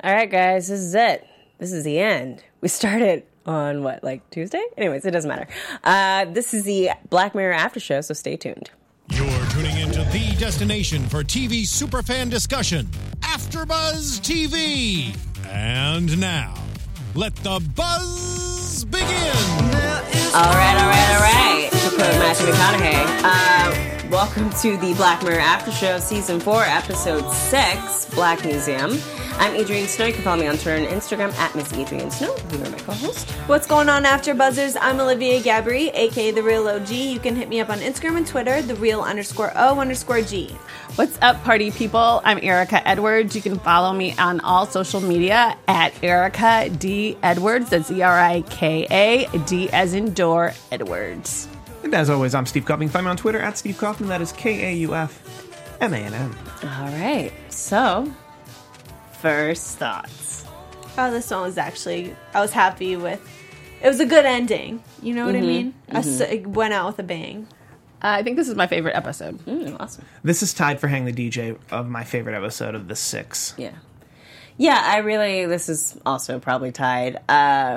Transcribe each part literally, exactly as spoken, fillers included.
All right, guys, this is it. This is the end. We started on what, like Tuesday? Anyways, it doesn't matter. Uh, this is the Black Mirror after show, so stay tuned. You're tuning into the destination for T V superfan discussion, AfterBuzz T V. And now, let the buzz begin. All right, all right, all right. To quote Matthew McConaughey, uh, welcome to the Black Mirror after show, season four, episode six, Black Museum. I'm Adrienne Snow. You can follow me on Twitter and Instagram at Miss Adrienne Snow. You are my co-host. What's going on, After Buzzers? I'm Olivia Gabri, aka The Real O G. You can hit me up on Instagram and Twitter, The Real underscore O underscore G. What's up, party people? I'm Erica Edwards. You can follow me on all social media at Erica D. Edwards. That's E R I K A, D as in door, Edwards. And as always, I'm Steve Kaufman. Find me on Twitter at Steve Kaufman. That is K A U F M A N N. All right. So, first thoughts. Oh, this one was actually, I was happy with. It was a good ending. You know what Mm-hmm. I mean? Mm-hmm. I s- it went out with a bang. Uh, I think this is my favorite episode. Mm, awesome. This is tied for Hang the D J of my favorite episode of the six. Yeah. Yeah, I really, this is also probably tied. Uh,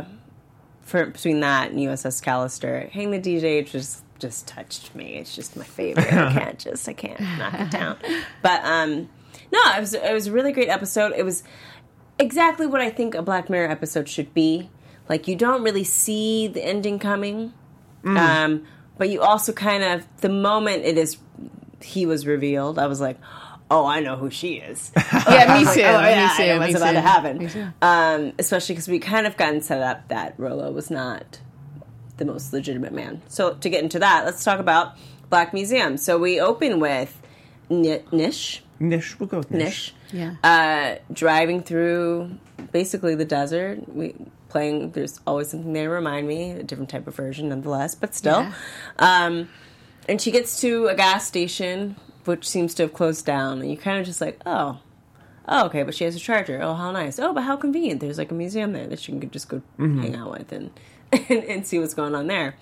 for between that and U S S Callister. Hang the D J just just touched me. It's just my favorite. I can't just, I can't knock it down. But, um, no, it was, it was a really great episode. It was exactly what I think a Black Mirror episode should be. Like, you don't really see the ending coming. Mm. Um, but you also kind of, the moment it is, he was revealed, I was like, oh, I know who she is. Yeah, me too. Like, oh, yeah, me too. I know what's me about too. to happen. Me too. Um, especially because we kind of gotten set up that Rolo was not the most legitimate man. So to get into that, let's talk about Black Museum. So we open with N- Nish. Nish, we'll go with Nish. Nish. Yeah. Uh, driving through basically the desert. We playing. There's always something there to remind me. A different type of version, nonetheless, but still. Yeah. Um, and she gets to a gas station, which seems to have closed down, and you kind of just like, oh, oh, okay, but she has a charger. Oh, how nice. Oh, but how convenient. There's like a museum there that she can just go mm-hmm. hang out with and, and and see what's going on there.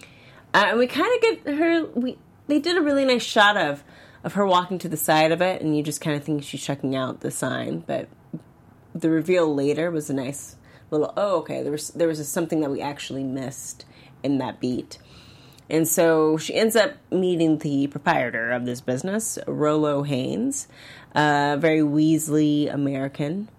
Uh, and we kind of get her. We they did a really nice shot of of her walking to the side of it, and you just kind of think she's checking out the sign, but the reveal later was a nice little. Oh, okay. There was there was something that we actually missed in that beat. And so she ends up meeting the proprietor of this business, Rolo Haynes, a very Weasley American,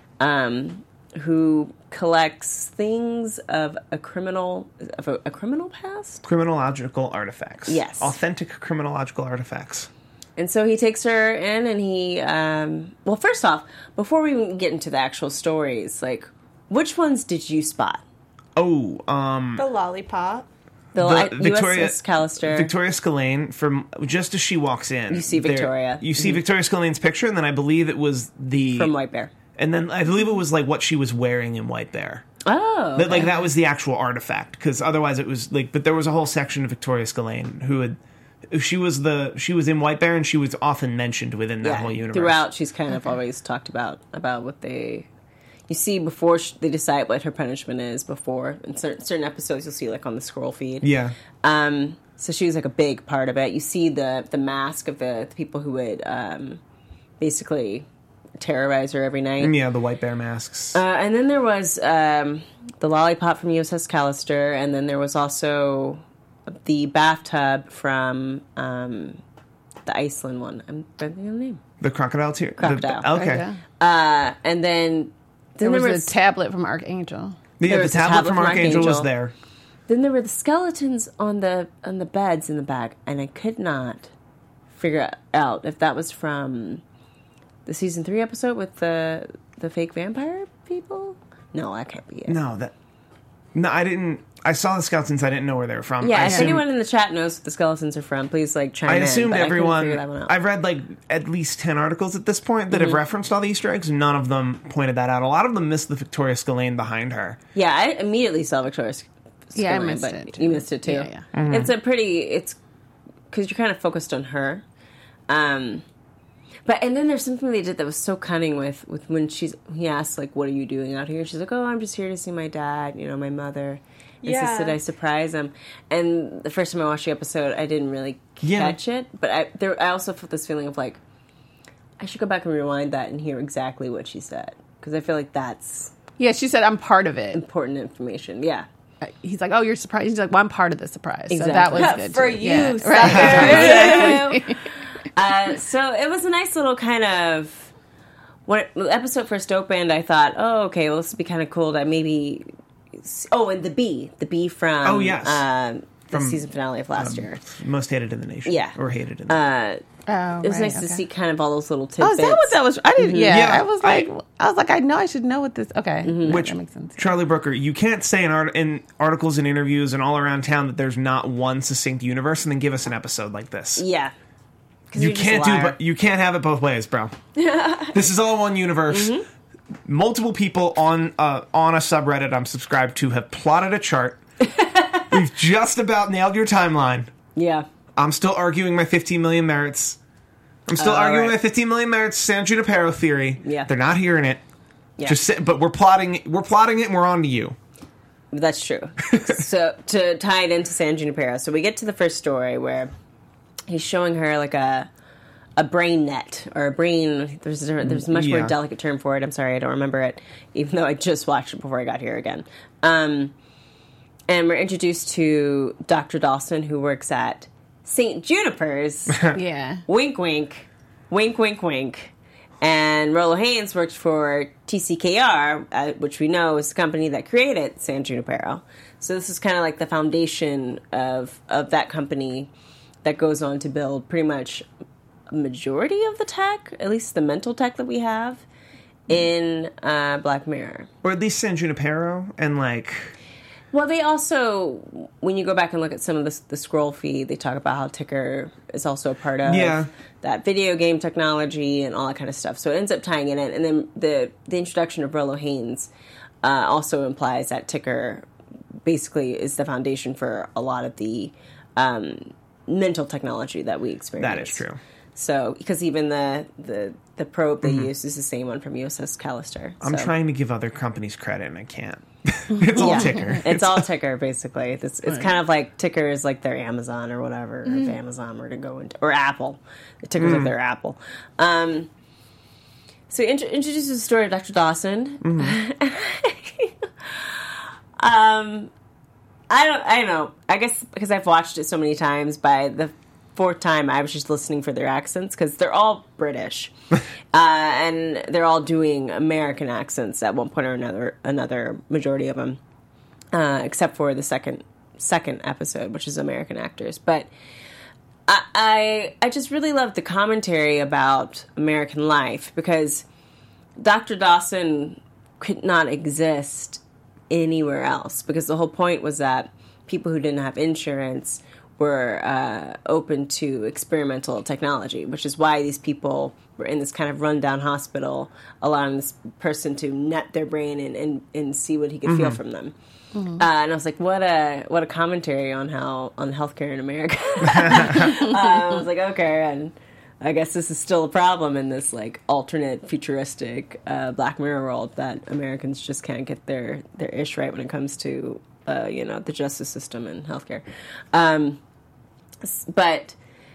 um, who collects things of a criminal of a, a criminal past? Criminological artifacts. Yes. Authentic criminological artifacts. And so he takes her in and he, um, well, first off, before we even get into the actual stories, like, which ones did you spot? Oh, um... The lollipop. The, the U S S Victoria Callister. Victoria Scillane, from just as she walks in, You see there- Victoria. you see Mhm. Victoria Scillane's picture, and then I believe it was the From White Bear. and then I believe it was like what she was wearing in White Bear. Oh. That, like that was the actual artifact, because otherwise it was like. But there was a whole section of Victoria Scillane who had. She was the she was in White Bear, and she was often mentioned within that Yeah, whole universe. throughout, she's kind of always talked about about what they. You see before sh- they decide what her punishment is. Before in certain, certain episodes, you'll see like on the scroll feed. Yeah. Um. So she was like a big part of it. You see the the mask of the, the people who would um, basically terrorize her every night. And yeah, the White Bear masks. Uh, and then there was um, the lollipop from U S S Callister, and then there was also the bathtub from um, the Iceland one. I'm forgetting the name. the crocodile tear. Crocodile. The, okay. Yeah. Uh, and then then There there was was, a tablet from Archangel. Yeah, There the was the tablet, tablet from from Archangel, was Archangel. there. then there were the skeletons on the on the beds in the back, and I could not figure out if that was from the season three episode with the the fake vampire people. No, that can't be it. No, that. No, I didn't. I saw the skeletons. I didn't know where they were from. Yeah, I if assumed, anyone in the chat knows what the skeletons are from, please like chime I in. assumed but I couldn't everyone. figure that one out. I've read like at least ten articles at this point that Mm-hmm. have referenced all the Easter eggs. None of them pointed that out. A lot of them missed the Victoria Scillane behind her. Yeah, I immediately saw Victoria. Sc- Yeah, I Scillane, missed but it, too. You missed it too. Yeah, yeah. Mm-hmm. It's a pretty. It's because you're kind of focused on her. Um, but and then there's something they did that was so cunning with with when she's he asked like, "What are you doing out here?" She's like, "Oh, I'm just here to see my dad. You know, my mother." Insisted Yeah. I surprise him. And the first time I watched the episode, I didn't really Yeah. catch it. But I there I also felt this feeling of like, I should go back and rewind that and hear exactly what she said. because I feel like that's Yeah, she said, I'm part of it. important information. Yeah. He's like, oh, you're surprised. He's like, well, I'm part of the surprise. Exactly. So that was good. For too. you, Yeah. sucker. Right. Exactly. Uh, so it was a nice little kind of when the episode first opened. I thought, oh, okay, well, this would be kind of cool to maybe. Oh, and the bee, the bee from Oh, yes. uh, the From, season finale of last year. Most hated in the nation. Yeah. Or hated in the Uh, Oh, it was right, nice to okay. see kind of all those little Oh, tidbits. is that what that was? I didn't. Yeah, Yeah, I was like, I- I, was like, I know I should know what this. Okay, that, Which, that makes sense. Charlie Brooker, you can't say in, art- in articles and interviews and all around town that there's not one succinct universe and then give us an episode like this. Yeah. 'Cause You you're just a can't do, liar. but you can't have it both ways, bro. This is all one universe. Mm-hmm. Multiple people on uh, on a subreddit I'm subscribed to have plotted a chart. We've just about nailed your timeline. Yeah. I'm still arguing my fifteen million merits. I'm still Oh, arguing right. my fifteen million merits San Junipero theory. Yeah. They're not hearing it. Yeah. Just sit, but we're plotting. We're plotting it, and we're on to you. That's true. So to tie it into San Junipero, so we get to the first story where he's showing her like a a brain net or a brain. There's a, there's a much Yeah. more delicate term for it. I'm sorry, I don't remember it, even though I just watched it before I got here again. Um, and we're introduced to Doctor Dawson, who works at Saint Juniper's. Yeah, Wink, wink, wink, wink, wink. And Rolo Haynes worked for T C K R, uh, which we know is the company that created San Junipero. So this is kind of like the foundation of of that company that goes on to build pretty much a majority of the tech, at least the mental tech that we have in uh, Black Mirror. Or at least San Junipero, and like Well, they also, when you go back and look at some of the, the scroll feed, they talk about how Ticker is also a part of Yeah. that video game technology and all that kind of stuff. So it ends up tying it in. And then the, the introduction of Rolo Haynes uh, also implies that Ticker basically is the foundation for a lot of the um, mental technology that we experience. that is true. So, because even the, the, the probe they use is the same one from U S S Callister. Mm-hmm. I'm So- trying to give other companies credit, and I can't. It's all Yeah. Ticker. It's all Ticker, basically. It's, it's kind of like Ticker is like their Amazon or whatever. Mm-hmm. If Amazon were to go into, or Apple. The Ticker's Mm. like their Apple. Um, so int- introduces the story of Doctor Dawson. Mm-hmm. um, I don't. I don't know. I guess because I've watched it so many times. By the fourth time, I was just listening for their accents because they're all British, uh, and they're all doing American accents at one point or another. Another majority of them, uh, except for the second second episode, which is American actors. But I, I I just really love the commentary about American life because Doctor Dawson could not exist anywhere else because the whole point was that people who didn't have insurance were uh, open to experimental technology, which is why these people were in this kind of rundown hospital, allowing this person to net their brain and, and, and see what he could feel from them. Uh, and I was like, what a what a commentary on how on healthcare in America. uh, I was like, okay, and I guess this is still a problem in this like alternate futuristic uh, Black Mirror world that Americans just can't get their their ish right when it comes to uh, you know the justice system and healthcare. Um, s- but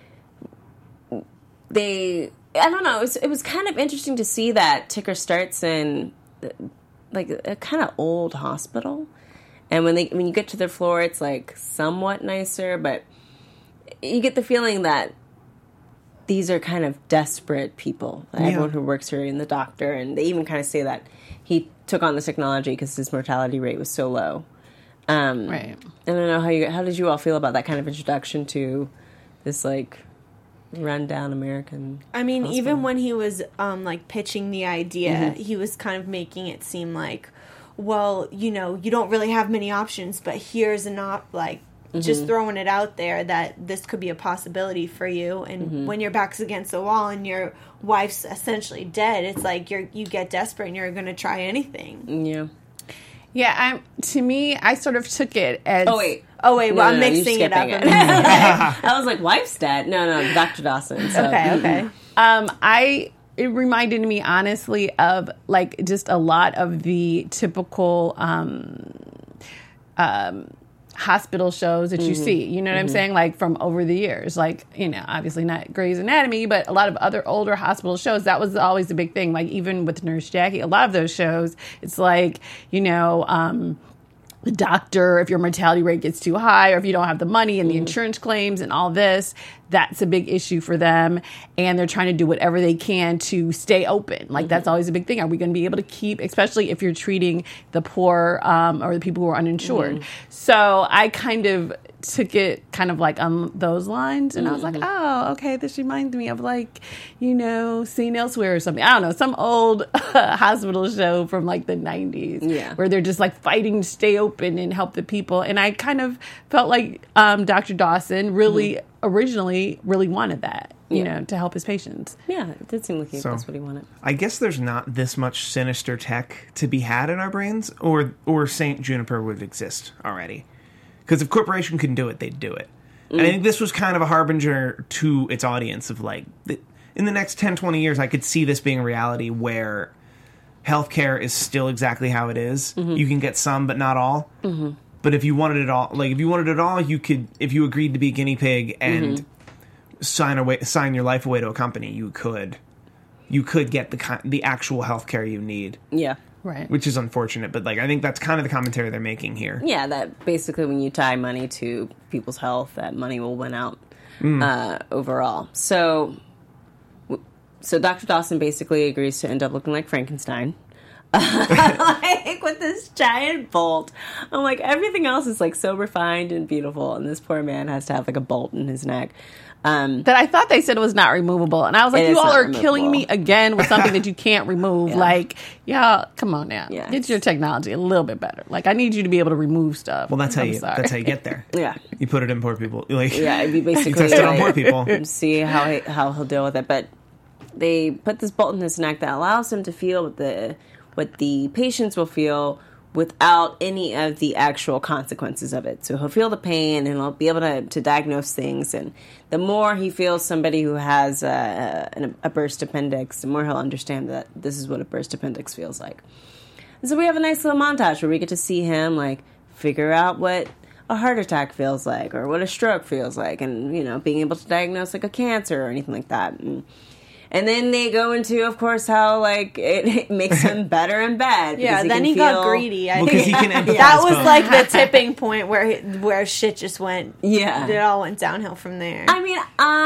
they, I don't know, it was, it was kind of interesting to see that Ticker starts in uh, like a kind of old hospital. And when they when you get to their floor, it's like somewhat nicer, but you get the feeling that these are kind of desperate people. Yeah. Everyone who works here and the doctor, and they even kind of say that he took on this technology because his mortality rate was so low. Um, right. I don't know how you how did you all feel about that kind of introduction to this like rundown American? I mean, hospital? even when he was um, like pitching the idea, Mm-hmm. he was kind of making it seem like, well, you know, you don't really have many options, but here's an op like Mm-hmm. just throwing it out there that this could be a possibility for you. And Mm-hmm. when your back's against the wall and your wife's essentially dead, it's like you're you get desperate and you're going to try anything. Yeah. Yeah, I'm. To me, I sort of took it as. Oh wait. Oh wait, No, well, no, I'm no, you're mixing it up. skipping it. I was like, wife's dead. No, no, Doctor Dawson. So. Okay, okay. Um, I. It reminded me honestly of like just a lot of the typical um, um, hospital shows that you see, you know what I'm saying? Like from over the years, like, you know, obviously not Grey's Anatomy, but a lot of other older hospital shows, that was always the big thing. Like even with Nurse Jackie, a lot of those shows, it's like, you know, um, the doctor, if your mortality rate gets too high or if you don't have the money and the insurance claims and all this, that's a big issue for them. And they're trying to do whatever they can to stay open. Like, mm-hmm. that's always a big thing. Are we going to be able to keep, especially if you're treating the poor um, or the people who are uninsured? Mm-hmm. So I kind of took it kind of like on those lines. And mm-hmm. I was like, oh, okay, this reminds me of like, you know, Seen Elsewhere or something. I don't know, some old hospital show from like the nineties yeah. where they're just like fighting to stay open and help the people. And I kind of felt like um, Doctor Dawson really mm-hmm. originally really wanted that, you yeah. know, to help his patients. Yeah, it did seem like he, so, that's what he wanted. I guess there's not this much sinister tech to be had in our brains, or or Saint Juniper would exist already. Because if Corporation can do it, they'd do it. Mm. And I think this was kind of a harbinger to its audience of like, in the next ten, twenty years, I could see this being a reality where healthcare is still exactly how it is. Mm-hmm. You can get some, but not all. Mm-hmm. But if you wanted it all, like if you wanted it all, you could, if you agreed to be a guinea pig and mm-hmm. sign away, sign your life away to a company, you could, you could get the the actual healthcare you need. Yeah. Right. Which is unfortunate, but like I think that's kind of the commentary they're making here. Yeah, that basically when you tie money to people's health, that money will win out mm. uh, overall. So, so Doctor Dawson basically agrees to end up looking like Frankenstein. Like with this giant bolt. I'm like, everything else is like so refined and beautiful, and this poor man has to have like a bolt in his neck. Um, that I thought they said it was not removable. And I was like, you all are removable. Killing me again with something that you can't remove. Yeah. Like, yeah, come on now. Yeah. Get your technology a little bit better. Like, I need you to be able to remove stuff. Well, that's how I'm you sorry. that's how you get there. Yeah. You put it in poor people. Like, yeah, you basically you test it on poor people. See how he, how he'll deal with it. But they put this bolt in his neck that allows him to feel what the what the patients will feel without any of the actual consequences of it. So he'll feel the pain and he'll be able to, to diagnose things. And the more he feels somebody who has a, a, a burst appendix, the more he'll understand that this is what a burst appendix feels like. And so we have a nice little montage where we get to see him like figure out what a heart attack feels like or what a stroke feels like, and, you know, being able to diagnose like a cancer or anything like that. And, And then they go into, of course, how like it, it makes him better and bad. Yeah, he then he feel, got greedy. I well, think he can empathize that was both. like the tipping point where he, where shit just went. Yeah, it all went downhill from there. I mean,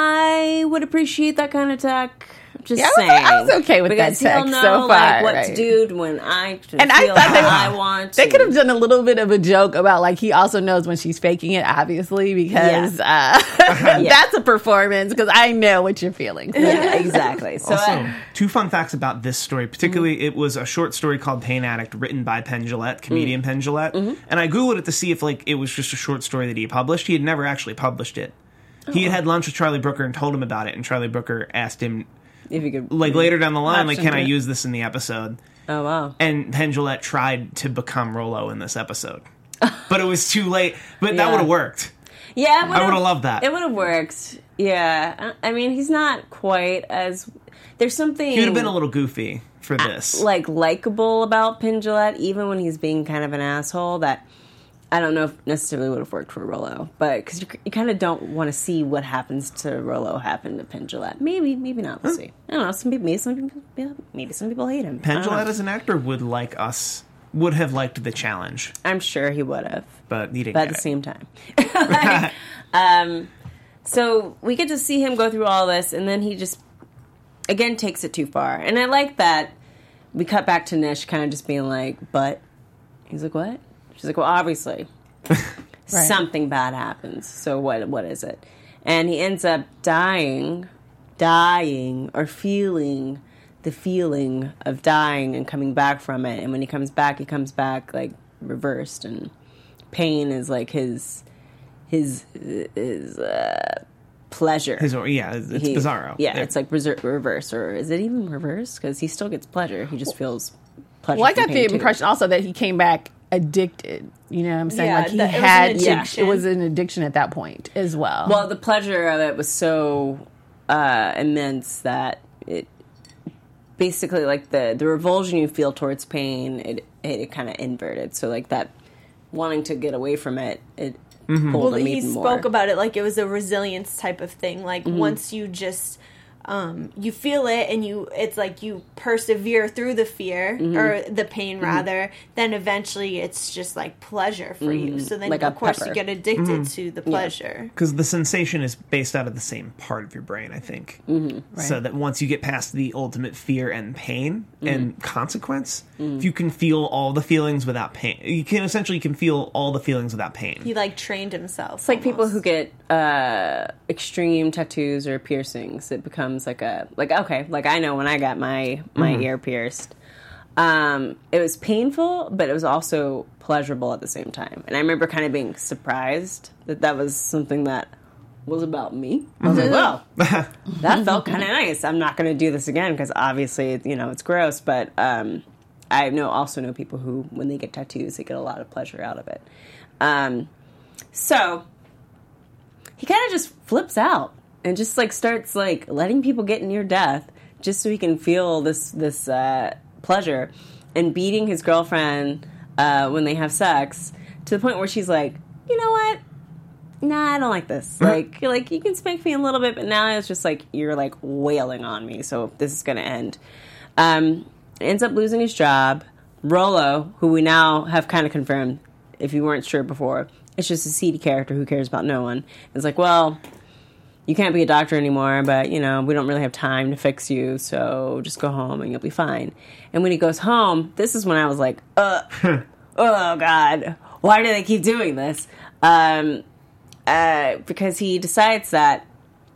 I would appreciate that kind of tech. Just yeah, saying, I was, I was okay with because that tech he'll know, so far. Like, what right. to do when I to and feel I thought they, how I want. They to. could have done a little bit of a joke about like he also knows when she's faking it, obviously, because yeah. uh, yeah. that's a performance. Because I know what you're feeling. Yeah, exactly. So also, I, two fun facts about this story. Particularly, mm-hmm. it was a short story called "Pain Addict," written by Penn Jillette, comedian mm-hmm. Penn Jillette. Mm-hmm. And I googled it to see if like it was just a short story that he published. He had never actually published it. Oh. He had had lunch with Charlie Brooker and told him about it, and Charlie Brooker asked him. If you could, like later down the line, like, can I it. use this in the episode? Oh wow! And Penn Jillette tried to become Rollo in this episode, but it was too late. But yeah. that would have worked. Yeah, I would have loved that. It would have worked. Yeah, I mean, he's not quite as. There's something. He would have been a little goofy for this, like likable about Penn Jillette, even when he's being kind of an asshole. That. I don't know if necessarily would have worked for Rollo, but because you, you kind of don't want to see what happens to Rollo happen to Penn Jillette. Maybe, maybe not. We'll huh? see. I don't know. Some people, maybe some people, yeah, maybe some people hate him. Penn Jillette as an actor would like us, would have liked the challenge. I'm sure he would have, but he didn't. But get at the it. same time, like, um, so we get to see him go through all this, and then he just again takes it too far. And I like that we cut back to Nish, kind of just being like, "But," he's like, "What?" She's like, well, obviously, right. something bad happens. So what? What is it? And he ends up dying, dying, or feeling the feeling of dying and coming back from it. And when he comes back, he comes back like reversed, and pain is like his his his uh, pleasure. His yeah, it's he, bizarro. Yeah, yeah, it's like reser- reverse, or is it even reverse? Because he still gets pleasure. He just feels pleasure. Well, I got the too. impression also that he came back addicted. You know what I'm saying? Yeah, like he that, had it was, yeah, it was an addiction at that point as well. Well, the pleasure of it was so uh, immense that it basically like the, the revulsion you feel towards pain, it it, it kind of inverted. So like that wanting to get away from it, it Mm-hmm. pulled Well, him he even spoke more. about it like it was a resilience type of thing. Like Mm-hmm. once you just um, you feel it and you, it's like you persevere through the fear Mm-hmm. or the pain rather. Then eventually, it's just like pleasure for you. So then, Like a of course, pepper. you get addicted Mm-hmm. to the pleasure. Because the sensation is based out of the same part of your brain, I think. Mm-hmm. So that once you get past the ultimate fear and pain Mm-hmm. and consequence, if you can feel all the feelings without pain, you can essentially can feel all the feelings without pain. He like trained himself. It's like people who get uh, extreme tattoos or piercings. It becomes like a like okay, like I know when I got my my Mm-hmm. ear pierced, um, it was painful, but it was also pleasurable at the same time. And I remember kind of being surprised that that was something that was about me. I was like, wow, that felt kind of nice. I'm not going to do this again because obviously, you know, it's gross. But um, I know also know people who, when they get tattoos, they get a lot of pleasure out of it. Um, so he kind of just flips out and just like starts like letting people get near death just so he can feel this this uh, pleasure, and beating his girlfriend uh, when they have sex to the point where she's like, you know what? Nah, I don't like this. Like, you're like you can spank me a little bit, but now it's just like you're like wailing on me. So this is going to end. Um, ends up losing his job. Rolo, who we now have kind of confirmed, if you weren't sure before, it's just a seedy character who cares about no one. It's like, well, you can't be a doctor anymore, but, you know, we don't really have time to fix you, so just go home and you'll be fine. And when he goes home, this is when I was like, uh, oh, God, why do they keep doing this? Um, uh, because he decides that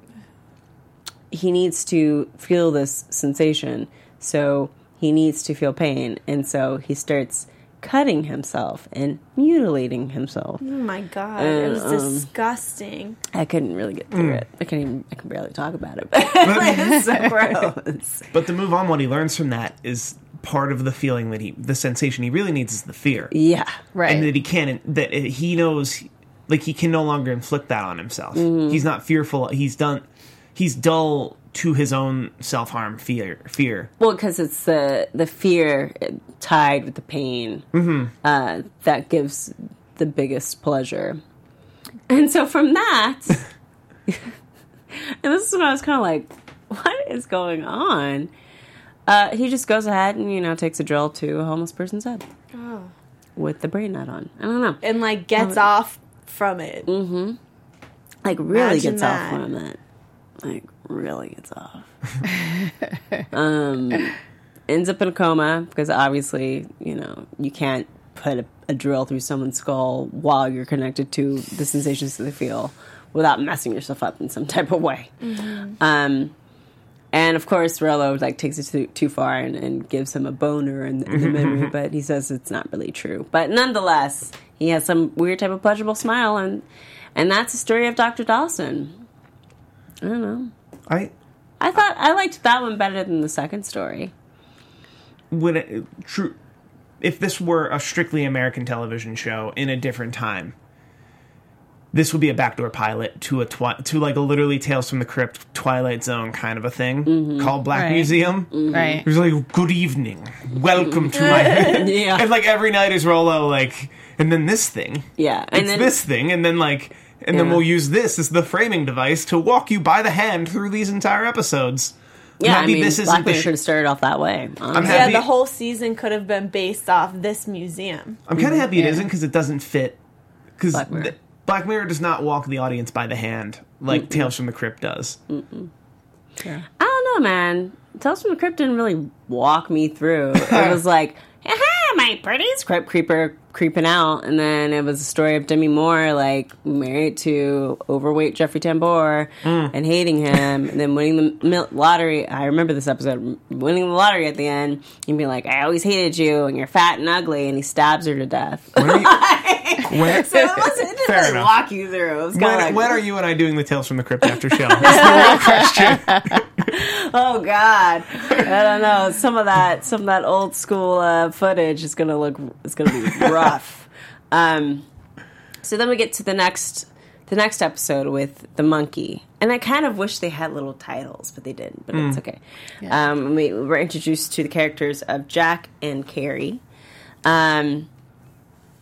he needs to feel this sensation, so he needs to feel pain, and so he starts cutting himself and mutilating himself. Oh my god, And, it was um, disgusting. I couldn't really get through it. I can't even, I can barely talk about it. Like, it's so gross. But to move on, what he learns from that is part of the feeling that he, the sensation he really needs is the fear. Yeah. Right. And that he can't, that he knows, like, he can no longer inflict that on himself. He's not fearful. He's done, he's dull to his own self-harm fear. Fear. Well, because it's the the fear tied with the pain uh, that gives the biggest pleasure. And so from that, and this is when I was kind of like, what is going on? Uh, he just goes ahead and, you know, takes a drill to a homeless person's head. Oh. With the brain nut on. I don't know. And like gets Oh. off from it. Like, really Imagine gets that. off on it. Like, really gets off. um, ends up in a coma, because obviously, you know, you can't put a, a drill through someone's skull while you're connected to the sensations that they feel without messing yourself up in some type of way. Um, and of course, Rolo like takes it too, too far and, and gives him a boner in, in the memory, but he says it's not really true. But nonetheless, he has some weird type of pleasurable smile, and and that's the story of Doctor Dawson. I don't know. I, I thought I liked that one better than the second story. when it, true, if this were a strictly American television show in a different time, this would be a backdoor pilot to a twi- to like a literally Tales from the Crypt Twilight Zone kind of a thing called Black Right. Museum. Right. It was like, good evening, welcome to my Yeah. and like every night is Rolo like, and then this thing, Yeah, and it's then this thing, and then like, and then Yeah. we'll use this as the framing device to walk you by the hand through these entire episodes. yeah, I Maybe mean, this isn't Black Mirror the- should have started off that way. honestly. Yeah, happy- the whole season could have been based off this museum. I'm kind of happy it Yeah. isn't because it doesn't fit. Because Black Mirror. Black Mirror does not walk the audience by the hand like Tales from the Crypt does. I don't know, man. Tales from the Crypt didn't really walk me through. It was like, aha, my pretty's crypt creeper creeping out, and then it was a story of Demi Moore like married to overweight Jeffrey Tambor and hating him, and then winning the mil- lottery. I remember this episode, winning the lottery at the end, and being like, I always hated you, and you're fat and ugly, and he stabs her to death. When are you, when, So it wasn't, it didn't Fair really enough. walk you through. It was kind when, of like, when are you and I doing the Tales from the Crypt after show? That's the real question. oh God, I don't know. Some of that, some of that old school uh, footage is gonna look, it's gonna be rough. um, so then we get to the next, the next episode with the monkey, and I kind of wish they had little titles, but they didn't. But it's okay. Um, we were introduced to the characters of Jack and Carrie. Um,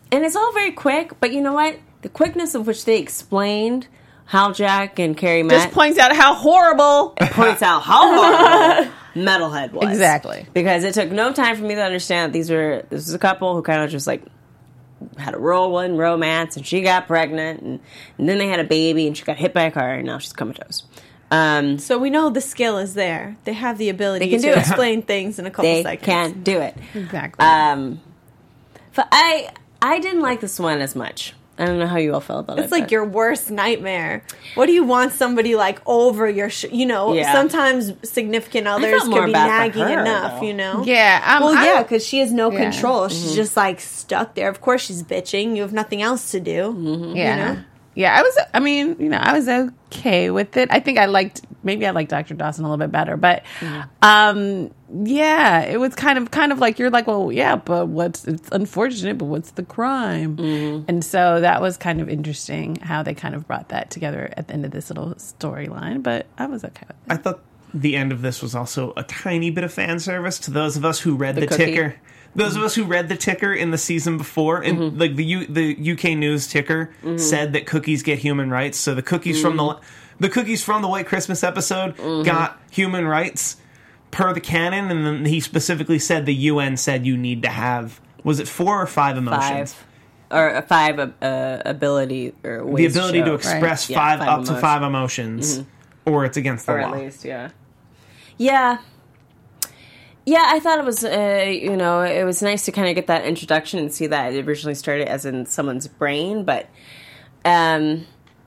and it's all very quick, but you know what? The quickness of which they explained how Jack and Carrie met Just points out how horrible. points out how horrible Metalhead was. Exactly. Because it took no time for me to understand that these were this was a couple who kind of just like had a whirlwind romance, and she got pregnant, and, and then they had a baby, and she got hit by a car, and now she's comatose. Um, So we know the skill is there. They have the ability They can to do it. explain things in a couple they seconds. can do it. Exactly. Um, but I I didn't like this one as much. I don't know how you all felt about it. It's like but- your worst nightmare. What do you want somebody like over your? Sh- you know, Yeah. sometimes significant others felt more could be bad for nagging her, enough. though. You know. yeah. Um, Well, I- yeah, because she has no Yeah. control. She's just like stuck there. Of course, she's bitching. You have nothing else to do. Yeah. You know? Yeah, I was, I mean, you know, I was okay with it. I think I liked, maybe I liked Doctor Dawson a little bit better, but, um, yeah, it was kind of, kind of like, you're like, well, yeah, but what's, it's unfortunate, but what's the crime? And so that was kind of interesting how they kind of brought that together at the end of this little storyline, but I was okay with it. I thought the end of this was also a tiny bit of fan service to those of us who read the, The cookie? ticker. Those of us who read the ticker in the season before, and Mm-hmm. like the U, the U K News ticker said that cookies get human rights. So the cookies from Mm-hmm. the the cookies from the White Christmas episode got human rights per the canon, and then he specifically said the U N said you need to have, was it four or five emotions? five or a five uh, ability or The ways ability to show. express Yeah, five, five up emotions. to five emotions, or it's against the or law. at least, yeah, yeah, yeah. I thought it was, uh, you know, it was nice to kind of get that introduction and see that it originally started as in someone's brain, but, um,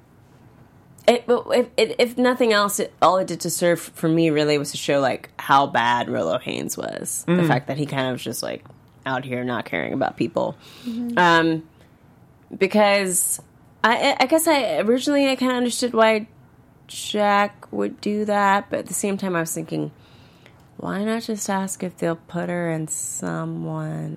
it, if, if, if nothing else, it, all it did to serve for me really was to show like how bad Rolo Haynes was. The fact that he kind of was just like out here not caring about people, um, because I, I guess I originally I kind of understood why Jack would do that, but at the same time I was thinking, why not just ask if they'll put her in someone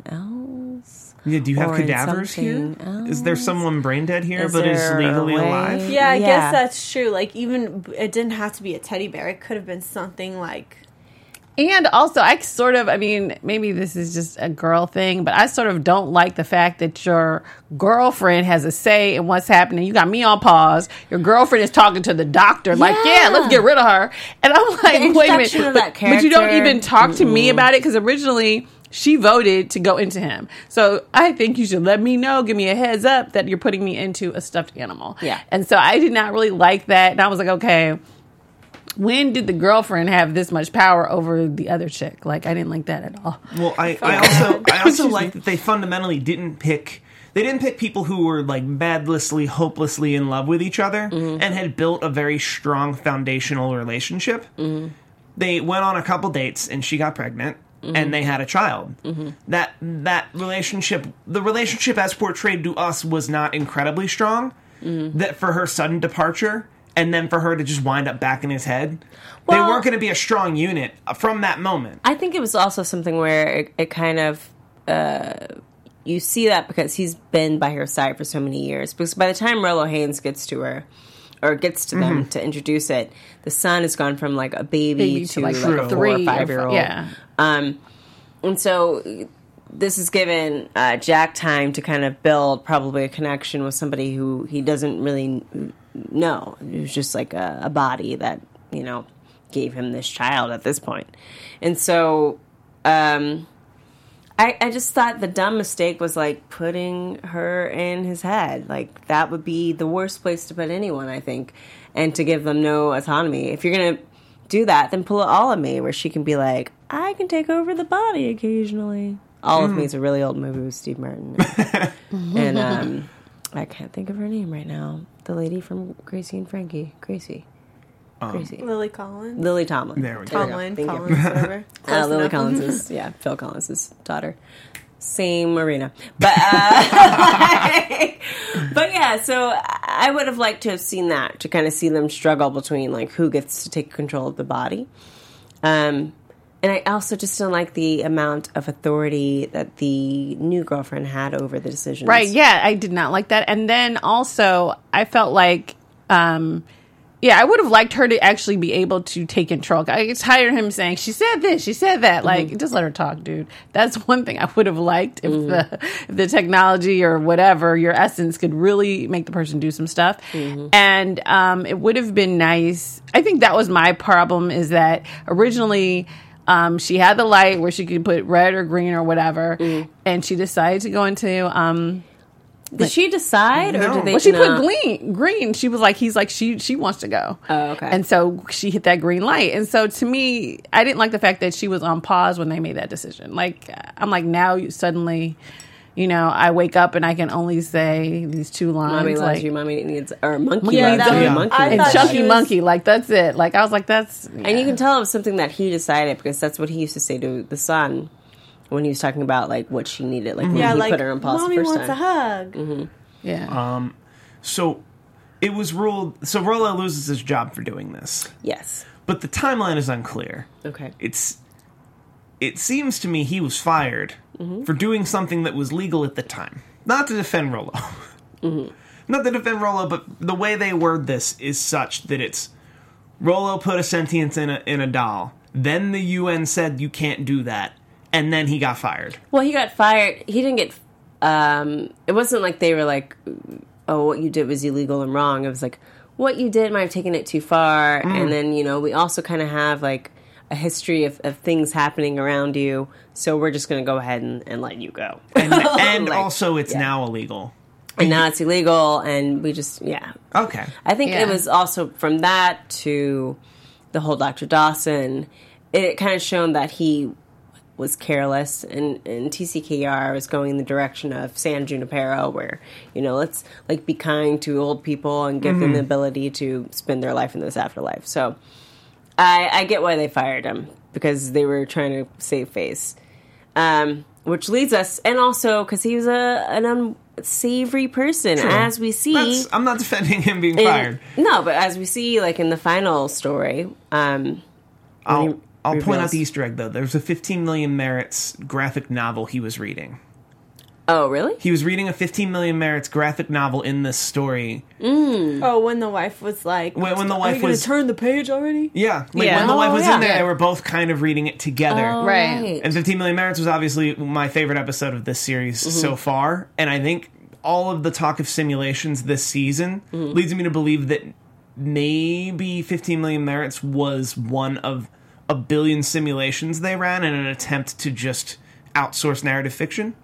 else? Yeah, do you have Or in cadavers here? something Is there else? someone brain dead here Is but is there a legally way- alive? Yeah, I Yeah. guess that's true. Like, even it didn't have to be a teddy bear. It could have been something like. And also, I sort of, I mean, maybe this is just a girl thing, but I sort of don't like the fact that your girlfriend has a say in what's happening. You got me on pause. Your girlfriend is talking to the doctor, like, yeah, let's get rid of her. And I'm like, wait a introduction minute. of But, that but you don't character. even talk to me about it because originally she voted to go into him. So I think you should let me know, give me a heads up that you're putting me into a stuffed animal. Yeah. And so I did not really like that. And I was like, okay, when did the girlfriend have this much power over the other chick? Like, I didn't like that at all. Well, I, I also I also like that they fundamentally didn't pick they didn't pick people who were like madlessly, hopelessly in love with each other Mm-hmm. and had built a very strong foundational relationship. Mm-hmm. They went on a couple dates and she got pregnant. Mm-hmm. And they had a child. That that relationship, the relationship as portrayed to us, was not incredibly strong. Mm-hmm. That for her sudden departure, and then for her to just wind up back in his head, they Well- weren't going to be a strong unit from that moment. I think it was also something where it, it kind of uh, you see that because he's been by her side for so many years. Because by the time Rolo Haynes gets to her or gets to them to introduce it, the son has gone from like a baby, Baby to, to, like, like, a four three or or five year old. yeah. Um, and so this has given uh, Jack time to kind of build probably a connection with somebody who he doesn't really know. It was just like a, a body that, you know, gave him this child at this point. And so um, I, I just thought the dumb mistake was like putting her in his head. Like that would be the worst place to put anyone, I think, and to give them no autonomy. If you're going to do that, then pull it all of me where she can be like, I can take over the body occasionally. All of Me is a really old movie with Steve Martin. And um, I can't think of her name right now. The lady from Gracie and Frankie. Gracie. Gracie. Lily Collins. Lily Tomlin. There we go. Tomlin, Thank you. Collins, whatever. Uh, Close Lily enough. Collins is, yeah, Phil Collins' daughter. Same arena. But, uh, but yeah, so I would have liked to have seen that, to kind of see them struggle between, like, who gets to take control of the body. Um, and I also just don't like the amount of authority that the new girlfriend had over the decisions. Right, yeah, I did not like that. And then also, I felt like um, Yeah, I would have liked her to actually be able to take control. I get tired of him saying, she said this, she said that. Like, mm-hmm. just let her talk, dude. That's one thing I would have liked if, mm-hmm. the, if the technology or whatever, your essence, could really make the person do some stuff. Mm-hmm. And um, it would have been nice. I think that was my problem, is that originally um, she had the light where she could put red or green or whatever, mm-hmm. and she decided to go into... Um, Did like, she decide, or no. did they? Well, she no. put green. Green. She was like, he's like, she she wants to go. Oh, okay. And so she hit that green light. And so to me, I didn't like the fact that she was on pause when they made that decision. Like, I'm like, now you suddenly, you know, I wake up and I can only say these two lines. Mommy like, loves you. Mommy needs, or monkey Yeah, loves that you. was- Monkey I and thought Chunky she was- Monkey. Like, that's it. Like, I was like, that's. Yeah. And you can tell it was something that he decided, because that's what he used to say to the son when he was talking about like what she needed. Like when Yeah, he like, put her on pause Mommy the first wants time. a hug. Mm-hmm. Yeah. Um, so it was ruled. So Rollo loses his job for doing this, Yes. but the timeline is unclear. Okay. It's. It seems to me he was fired Mm-hmm. for doing something that was legal at the time, not to defend Rollo. Mm-hmm. Not to defend Rollo, but the way they word this is such that it's Rollo put a sentience in a in a doll. Then the U N said you can't do that, and then he got fired. Well, he got fired. He didn't get. Um, it wasn't like they were like, "Oh, what you did was illegal and wrong." It was like, "What you did might have taken it too far." Mm. And then, you know, we also kind of have like a history of, of things happening around you, so we're just going to go ahead and, and let you go. And, and Like, also, it's yeah. now illegal. And now it's illegal, and we just yeah. Okay. I think Yeah. it was also from that to the whole Doctor Dawson. It kind of shown that he was careless, and, and T C K R was going in the direction of San Junipero, where, you know, let's like be kind to old people and give them the ability to spend their life in this afterlife. So I, I get why they fired him, because they were trying to save face. Um, which leads us, and also because he was a an unsavory person, True. as we see. That's, I'm not defending him being in- fired. No, but as we see, like in the final story, um, I'll, he I'll point out reveals- the Easter egg, though. There's a fifteen million Merits graphic novel he was reading. oh really? He was reading a fifteen million Merits graphic novel in this story. Oh, when the wife was like, When- when the "Are wife you gonna was- turn the page already?" Yeah. Like Yeah. when the Oh, wife was yeah. in there, Yeah. they were both kind of reading it together. Oh, Right. And fifteen million Merits was obviously my favorite episode of this series Mm-hmm. so far. And I think all of the talk of simulations this season Mm-hmm. leads me to believe that maybe fifteen million Merits was one of a billion simulations they ran in an attempt to just outsource narrative fiction.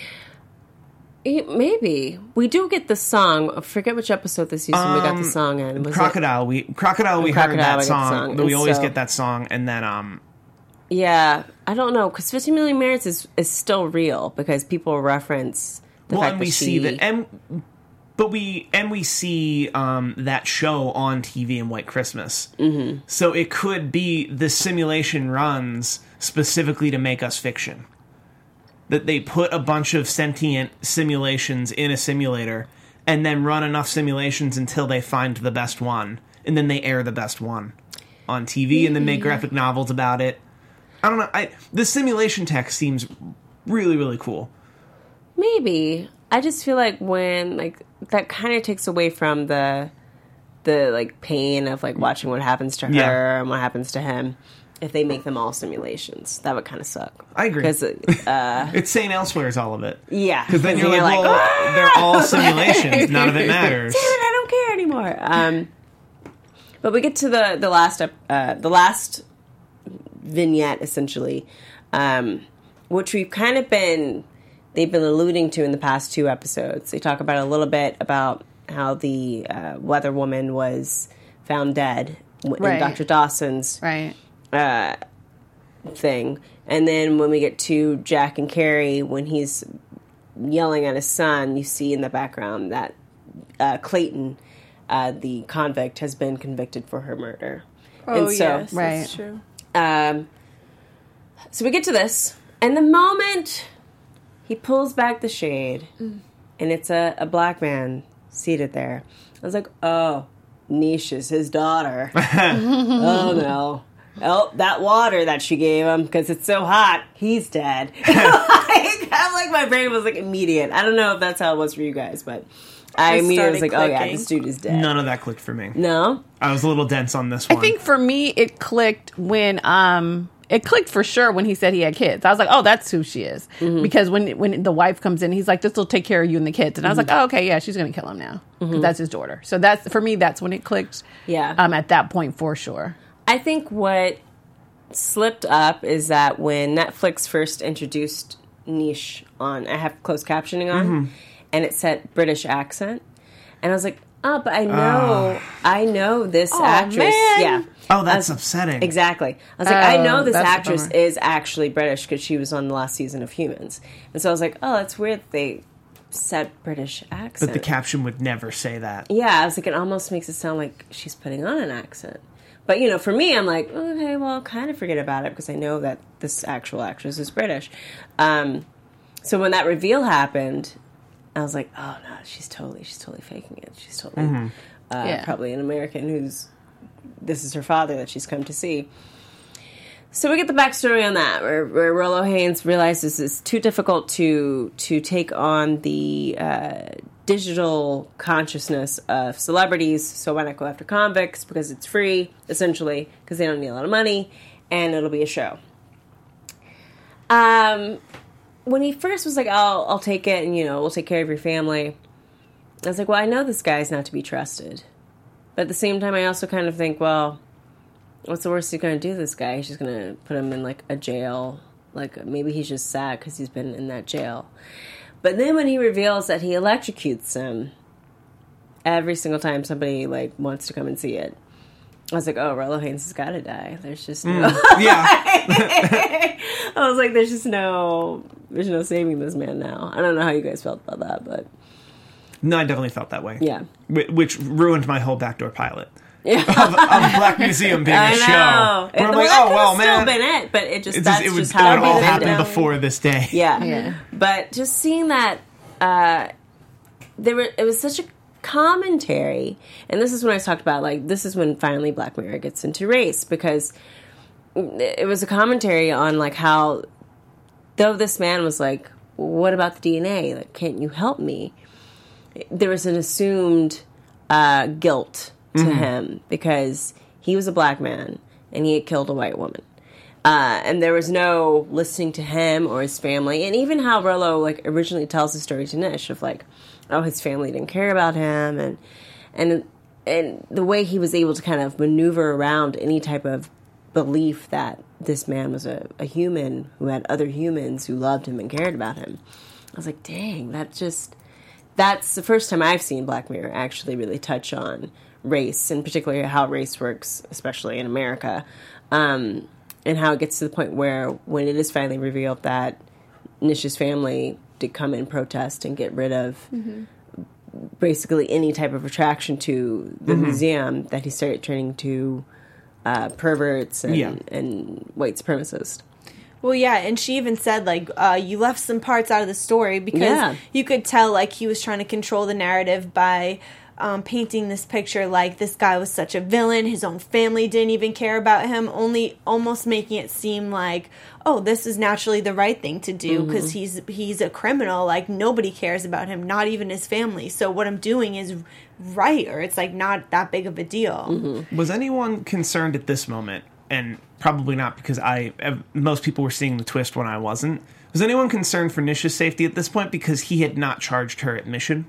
Eh, Maybe we do get the song. I forget which episode this season we got the Um, song in. Was it- Crocodile, we Crocodile, we Crocodile, heard that we get the song. song. But we And always so- get that song, and then um, Yeah, I don't know, because fifteen million Merits is, is still real, because people reference the well, fact and we that see she, that, and but we and we see um that show on T V in White Christmas. Mm-hmm. So it could be the simulation runs specifically to make us fiction. That they put a bunch of sentient simulations in a simulator and then run enough simulations until they find the best one, and then they air the best one on T V, and then make graphic novels about it. I don't know. I the simulation tech seems really, really cool. Maybe. I just feel like when like that kind of takes away from the the like pain of like watching what happens to her Yeah. and what happens to him. If they make them all simulations, that would kind of suck. I agree. Because uh, It's Saint Elsewhere is all of it. yeah, Because then you're like, like, well, "Ah!" they're all simulations. None of it matters. Damn it, I don't care anymore. Um, but we get to the the last ep- uh, the last vignette essentially, um, which we've kind of been they've been alluding to in the past two episodes. They talk about a little bit about how the uh, weather woman was found dead w- in Right. Doctor Dawson's Right. uh, thing. And then when we get to Jack and Carrie, when he's yelling at his son, you see in the background that uh, Clayton, uh, the convict, has been convicted for her murder. Oh, and so, yes, right. that's true. um, so we get to this, and the moment he pulls back the shade, and it's a, a black man seated there, I was like, oh, Nisha's his daughter. Oh, no. Oh, that water that she gave him, because it's so hot, he's dead. like, I'm like, my brain was like immediate. I don't know if that's how it was for you guys, but I It immediately was started like, oh yeah, clicking. this dude is dead. None of that clicked for me. No? I was a little dense on this one. I think for me, it clicked when um, it clicked for sure when he said he had kids. I was like, oh, that's who she is. Mm-hmm. Because when when the wife comes in, he's like, this will take care of you and the kids. And I was like, oh, okay, yeah, she's going to kill him now. Because that's his daughter. So that's, for me, that's when it clicked. Yeah. Um, at that point, for sure. I think what slipped up is that when Netflix first introduced Niche on, I have closed captioning on, Mm-hmm. and it said British accent. And I was like, oh, but I know, I know this actress. man. Yeah. Oh, that's I was- upsetting. Exactly. I was like, I Oh, know this that's a actress bummer. is actually British because she was on the last season of Humans. And so I was like, oh, that's weird that they said British accent. But the caption would never say that. Yeah, I was like, it almost makes it sound like she's putting on an accent. But, you know, for me, I'm like, okay, well, kind of forget about it because I know that this actual actress is British. Um, so when that reveal happened, I was like, oh, no, she's totally, she's totally faking it. She's totally uh, Yeah. probably an American who's, this is her father that she's come to see. So we get the backstory on that, where, where Rolo Haynes realizes it's too difficult to to take on the uh, digital consciousness of celebrities, so why not go after convicts, because it's free, essentially, because they don't need a lot of money, and it'll be a show. Um, when he first was like, I'll, I'll take it, and, you know, we'll take care of your family, I was like, well, I know this guy's not to be trusted. But at the same time, I also kind of think, well, what's the worst he's going to do to this guy? He's just going to put him in, like, a jail. Like, maybe he's just sad because he's been in that jail. But then when he reveals that he electrocutes him every single time somebody, like, wants to come and see it, I was like, oh, Rolo Haynes has got to die. There's just no... Yeah. I was like, there's just no... There's no saving this man now. I don't know how you guys felt about that, but... No, I definitely felt that way. Yeah. Wh- Which ruined my whole backdoor pilot. Yeah. Of, of Black Museum being a I show. know. Where I'm Well, like, that oh, could've well, still man. been it, but it just, It's that's just, it would, just it how would all it happened ended. before this day. Yeah. Yeah. But just seeing that, uh, there were, it was such a commentary, and this is when I talked about, like, this is when finally Black Mirror gets into race, because it was a commentary on, like, how, though this man was like, what about the D N A? Like, can't you help me? There was an assumed uh, guilt to Mm-hmm. him because he was a black man and he had killed a white woman. Uh, and there was no listening to him or his family. And even how Rolo, like, originally tells the story to Nish of, like, oh, his family didn't care about him. And, and, and the way he was able to kind of maneuver around any type of belief that this man was a, a human who had other humans who loved him and cared about him. I was like, dang, that just... That's the first time I've seen Black Mirror actually really touch on race, and particularly how race works, especially in America, um, and how it gets to the point where when it is finally revealed that Nish's family did come and protest and get rid of mm-hmm. basically any type of attraction to the mm-hmm. museum, that he started turning to uh, perverts and, Yeah. and white supremacists. Well, yeah, and she even said, like, uh, you left some parts out of the story because Yeah. you could tell, like, he was trying to control the narrative by um, painting this picture like this guy was such a villain, his own family didn't even care about him, only almost making it seem like, oh, this is naturally the right thing to do because Mm-hmm. he's he's a criminal, like, nobody cares about him, not even his family, so what I'm doing is right, or it's, like, not that big of a deal. Mm-hmm. Was anyone concerned at this moment? And probably not, because I most people were seeing the twist when I wasn't. Was anyone concerned for Nish's safety at this point because he had not charged her admission?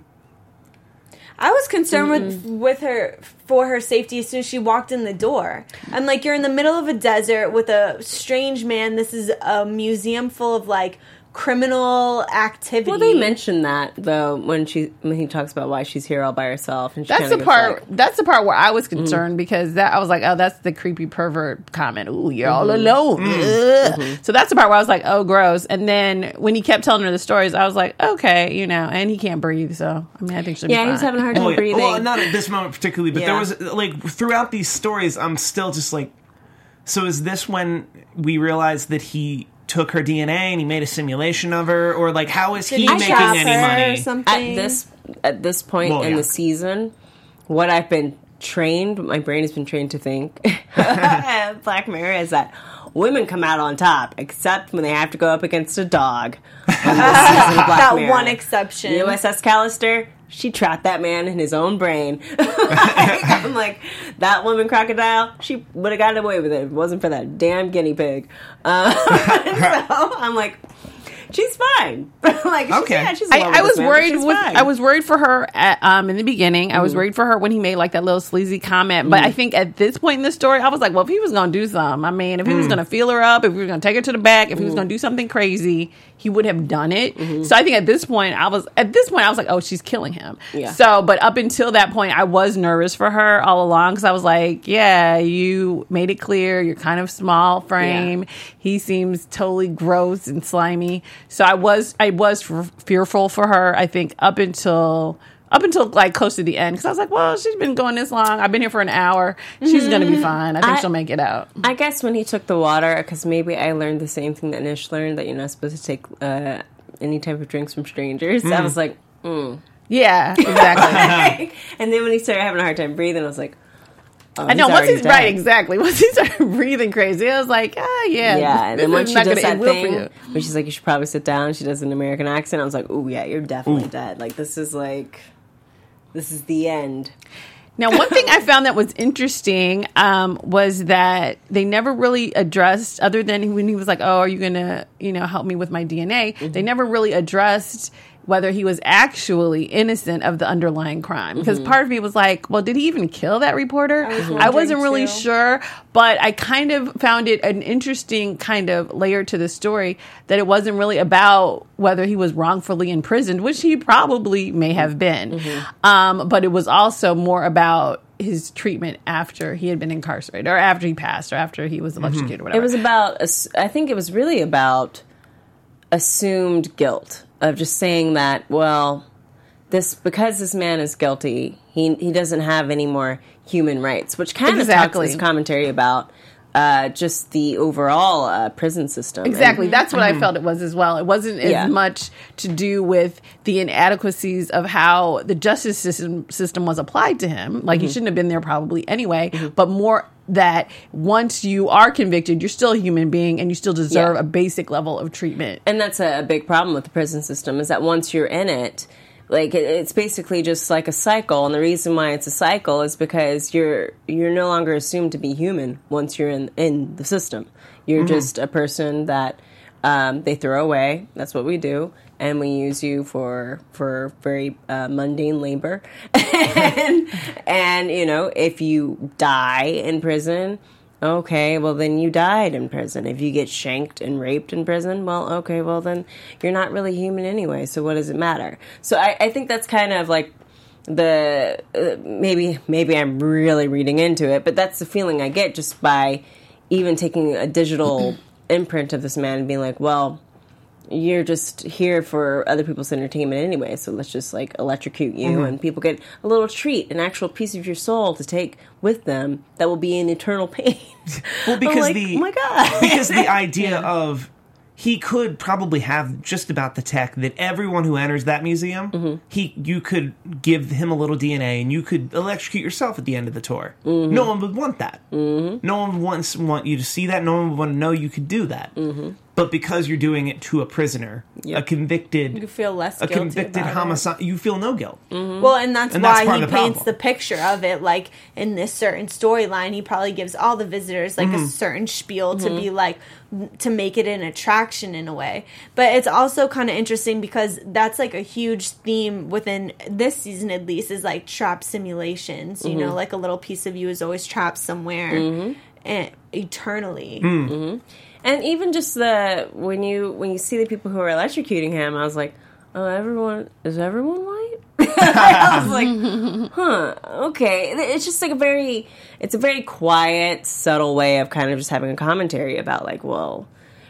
I was concerned with with her for her safety as soon as she walked in the door. I'm like, you're in the middle of a desert with a strange man. This is a museum full of, like, criminal activity. Well, they mentioned that though when she when he talks about why she's here all by herself, and she That's kinda the gets part. like- That's the part where I was concerned because that I was like, oh, that's the creepy pervert comment. Ooh, you're all alone. Ugh. So that's the part where I was like, oh, gross. And then when he kept telling her the stories, I was like, okay, you know. And he can't breathe, so I mean, I think she'll be yeah, fine. he was having a hard time Oh, yeah. breathing. Well, not at this moment particularly, but Yeah. there was, like, throughout these stories, I'm still just like, so is this when we realized that he took her D N A and he made a simulation of her, or, like, how is Did he he making trap any her or money? something? at this at this point Well, in yeah. the season, what I've been trained, my brain has been trained to think, Black Mirror, is that women come out on top, except when they have to go up against a dog. On this season of Black that Mirror. one exception. U S S Callister, she trapped that man in his own brain. I'm like, that woman crocodile, she would have gotten away with it if it wasn't for that damn guinea pig. Uh, so I'm like, she's fine. like, she's, Okay. yeah, she's in I, love with I was this man, but worried she's with fine. I was worried for her at, um in the beginning. I was worried for her when he made like that little sleazy comment. But I think at this point in the story, I was like, well, if he was gonna do something, I mean, if he was gonna feel her up, if he was gonna take her to the back, if he was gonna do something crazy, he would have done it. So I think at this point, I was at this point I was like, oh, she's killing him. Yeah. So, but up until that point, I was nervous for her all along because I was like, yeah, you made it clear you're kind of small frame. Yeah. He seems totally gross and slimy. So I was I was f- fearful for her. I think up until up until like close to the end because I was like, well, she's been going this long. I've been here for an hour. She's gonna be fine. I think I- she'll make it out. I guess when he took the water, because maybe I learned the same thing that Nish learned, that you're not supposed to take uh, any type of drinks from strangers. I was like, mm. Yeah, exactly. And then when he started having a hard time breathing, I was like, oh, I know. he's Once already he's dead. right, exactly. Once he started breathing crazy, I was like, ah, yeah, Yeah, and this then when is she not does gonna that end well for thing, you. when she's like, you should probably sit down, she does an American accent, I was like, ooh, yeah, you're definitely dead. Like, this is like, this is the end. Now, one thing I found that was interesting um, was that they never really addressed, other than when he was like, oh, are you going to, you know, help me with my D N A? Mm-hmm. They never really addressed whether he was actually innocent of the underlying crime. Because Mm-hmm. part of me was like, well, did he even kill that reporter? I, was wasn't wondering, really too. sure, but I kind of found it an interesting kind of layer to the story that it wasn't really about whether he was wrongfully imprisoned, which he probably may have been. Mm-hmm. Um, but it was also more about his treatment after he had been incarcerated or after he passed or after he was electrocuted or whatever. It was about, ass- I think it was really about assumed guilt of just saying that, well, this, because this man is guilty, he he doesn't have any more human rights, which kind Exactly. of talks this commentary about uh, just the overall uh, prison system. Exactly. And- That's what I felt it was as well. It wasn't as Yeah. much to do with the inadequacies of how the justice system system was applied to him. Like he shouldn't have been there probably anyway, but more that once you are convicted, you're still a human being and you still deserve Yeah. a basic level of treatment. And that's a, a big problem with the prison system, is that once you're in it, like it, it's basically just like a cycle. And the reason why it's a cycle is because you're you're no longer assumed to be human once you're in in the system. You're just a person that um, they throw away. That's what we do, and we use you for for very uh, mundane labor. and, and you know, if you die in prison, okay, well then you died in prison. If you get shanked and raped in prison, well, okay, well then you're not really human anyway, so what does it matter? So I, I think that's kind of like the, uh, maybe maybe I'm really reading into it, but that's the feeling I get just by even taking a digital imprint of this man and being like, well, you're just here for other people's entertainment anyway, so let's just like electrocute you, Mm-hmm. and people get a little treat, an actual piece of your soul to take with them that will be in eternal pain. Well, because I'm like, the oh my god, because the idea of he could probably have just about the tech that everyone who enters that museum, Mm-hmm. he you could give him a little D N A and you could electrocute yourself at the end of the tour. No one would want that. Mm-hmm. No one wants want you to see that. No one would want to know you could do that. Mm-hmm. But because you're doing it to a prisoner, a convicted, You feel less a guilty convicted about it. homicide, you feel no guilt. Well, and that's And that's why part he of the paints problem. the picture of it. Like in this certain storyline, he probably gives all the visitors like Mm-hmm. a certain spiel to be like to make it an attraction in a way. But it's also kind of interesting because that's like a huge theme within this season, at least, is like trap simulations. You Mm-hmm. know, like a little piece of you is always trapped somewhere and eternally. Mm. and even just the when you when you see the people who are electrocuting him, I was like, oh, everyone is everyone white? I was like, huh, okay. It's just like a very, it's a very quiet, subtle way of kind of just having a commentary about like, well,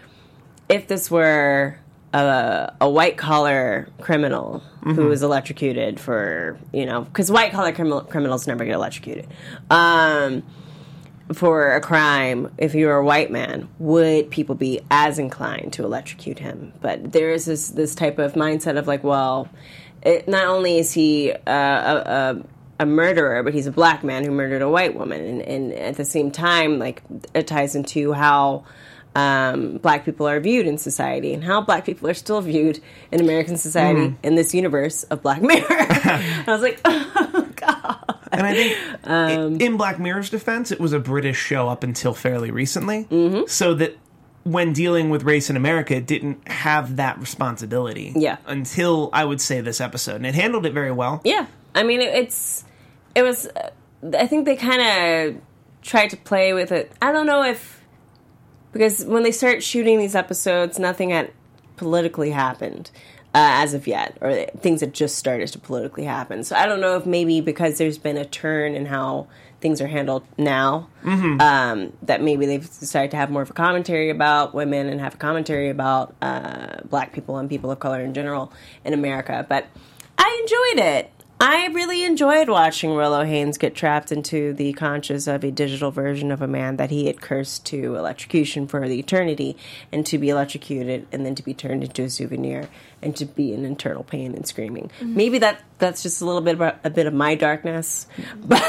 if this were a, a white collar criminal who was electrocuted for, you know, because white collar criminal, criminals never get electrocuted. Um, for a crime, if you were a white man, would people be as inclined to electrocute him? But there is this this type of mindset of like, well, it, not only is he uh, a, a a murderer, but he's a black man who murdered a white woman, and, and at the same time, like it ties into how um, black people are viewed in society and how black people are still viewed in American society Mm. in this universe of Black Mirror. I was like, oh, God. And I think Um, in Black Mirror's defense, it was a British show up until fairly recently. Mm-hmm. So that when dealing with race in America, it didn't have that responsibility. Yeah. Until, I would say, this episode. And it handled it very well. Yeah. I mean, it, it's, it was, uh, I think they kind of tried to play with it. I don't know if, because when they start shooting these episodes, nothing had politically happened uh, as of yet, or things had just started to politically happen. So I don't know if maybe because there's been a turn in how things are handled now, Mm-hmm. um, that maybe they've decided to have more of a commentary about women and have a commentary about uh, black people and people of color in general in America. But I enjoyed it. I really enjoyed watching Rollo Haynes get trapped into the conscious of a digital version of a man that he had cursed to electrocution for the eternity, and to be electrocuted and then to be turned into a souvenir and to be in internal pain and screaming. Mm-hmm. Maybe that that's just a little bit of a, a bit of my darkness. But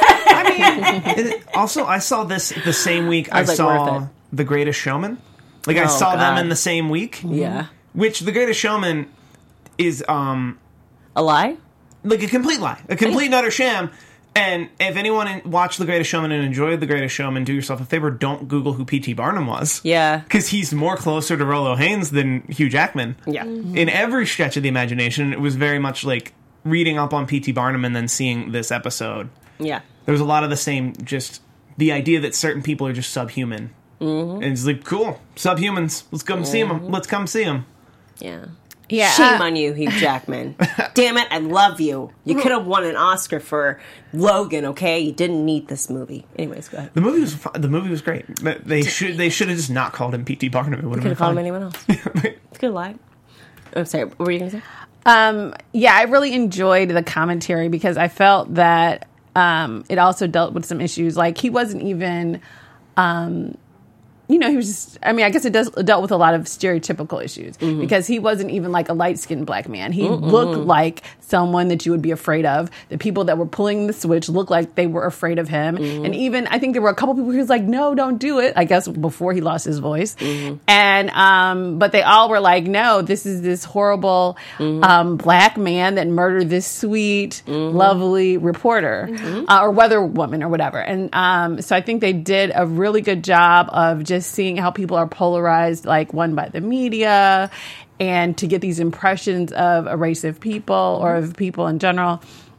And also, I saw this the same week I, I was like, worth saw it. The Greatest Showman. Like, I Oh, saw them God. in the same week. yeah, Which, The Greatest Showman is, um... a lie? like a complete lie, a complete and utter sham. And if anyone in, watched The Greatest Showman and enjoyed The Greatest Showman, do yourself a favor, don't Google who P T Barnum was. Yeah. Because he's more closer to Rollo Haynes than Hugh Jackman. Yeah. In every stretch of the imagination, it was very much like reading up on P T Barnum and then seeing this episode. Yeah. There was a lot of the same, just the idea that certain people are just subhuman. Mm-hmm. And it's like, cool, subhumans, let's come see them. Let's come see them. Yeah. Yeah, Shame uh, on you, Hugh Jackman. Damn it, I love you. You could have won an Oscar for Logan, okay? You didn't need this movie. Anyways, go ahead. The movie was fu- the movie was great. But They should they should have just not called him P T Barnum. It would Could have have been called him fine. anyone else. Could have lied. I'm sorry, what were you going to say? Um, yeah, I really enjoyed the commentary because I felt that um, it also dealt with some issues. Like, he wasn't even, um, you know, he was just, I mean, I guess it does dealt with a lot of stereotypical issues Mm-hmm. because he wasn't even like a light-skinned black man. He Mm-mm. looked like someone that you would be afraid of. The people that were pulling the switch looked like they were afraid of him. Mm-hmm. And even, I think there were a couple people who was like, no, don't do it. I guess before he lost his voice. Mm-hmm. And, um, but they all were like, no, this is this horrible, Mm-hmm. um, black man that murdered this sweet, Mm-hmm. lovely reporter, uh, or weather woman or whatever. And, um, so I think they did a really good job of just seeing how people are polarized, like one by the media, and to get these impressions of a race of people or of people in general.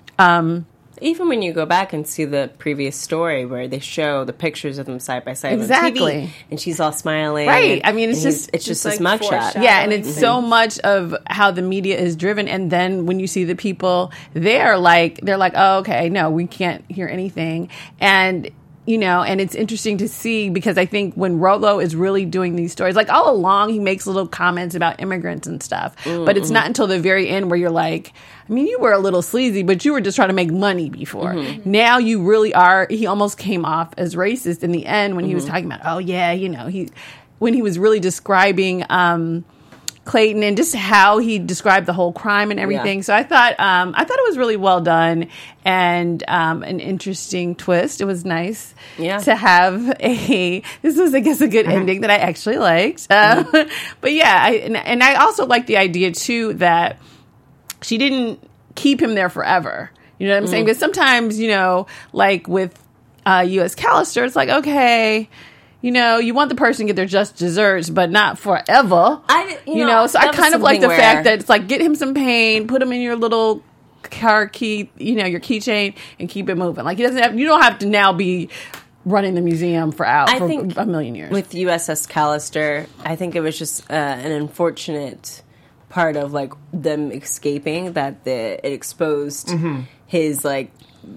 Um, Even when you go back and see the previous story where they show the pictures of them side by side on T Exactly. V, and she's all smiling. Right. and- I mean, it's and he's- just- it's just it's this like mugshot. foreshadowing. yeah, and it's things. so much of how the media is driven. And then when you see the people there, like, they're like, oh, okay, no, we can't hear anything. And, you know, and it's interesting to see because I think when Rollo is really doing these stories, like all along, he makes little comments about immigrants and stuff. Mm-hmm. But it's not until the very end where you're like, I mean, you were a little sleazy, but you were just trying to make money before. Mm-hmm. Now you really are. He almost came off as racist in the end when mm-hmm. he was talking about, oh, yeah, you know, he when he was really describing um, Clayton and just how he described the whole crime and everything. Yeah. So I thought um, I thought it was really well done and um, an interesting twist. It was nice Yeah. to have a. This was, I guess, a good ending that I actually liked. Uh, Mm-hmm. but yeah, I, and, and I also like the idea too that she didn't keep him there forever. You know what I'm saying? Mm-hmm. Because sometimes, you know, like with uh, U S Callister, it's like, okay, you know, you want the person to get their just desserts, but not forever. I- you you know, know, so that I was kind of like the something fact where- that it's like, get him some pain, put him in your little car key, you know, your keychain, and keep it moving. Like, he doesn't have, you don't have to now be running the museum for out I for think a million years. With U S S Callister, I think it was just uh, an unfortunate part of like them escaping that the it exposed Mm-hmm. his like